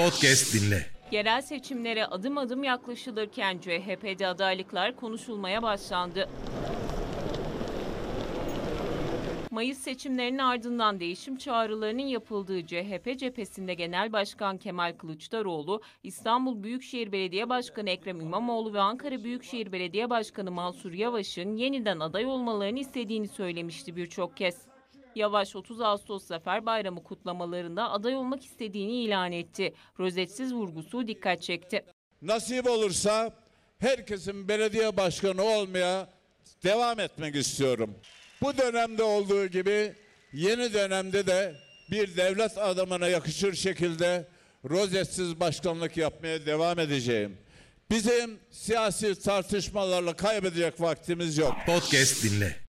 Podcast dinle. Yerel seçimlere adım adım yaklaşılırken CHP'de adaylıklar konuşulmaya başlandı. Mayıs seçimlerinin ardından değişim çağrılarının yapıldığı CHP cephesinde Genel Başkan Kemal Kılıçdaroğlu, İstanbul Büyükşehir Belediye Başkanı Ekrem İmamoğlu ve Ankara Büyükşehir Belediye Başkanı Mansur Yavaş'ın yeniden aday olmalarını istediğini söylemişti birçok kez. Yavaş 30 Ağustos Zafer Bayramı kutlamalarında aday olmak istediğini ilan etti. Rozetsiz vurgusu dikkat çekti. Nasip olursa herkesin belediye başkanı olmaya devam etmek istiyorum. Bu dönemde olduğu gibi yeni dönemde de bir devlet adamına yakışır şekilde rozetsiz başkanlık yapmaya devam edeceğim. Bizim siyasi tartışmalarla kaybedecek vaktimiz yok. Podcast dinle.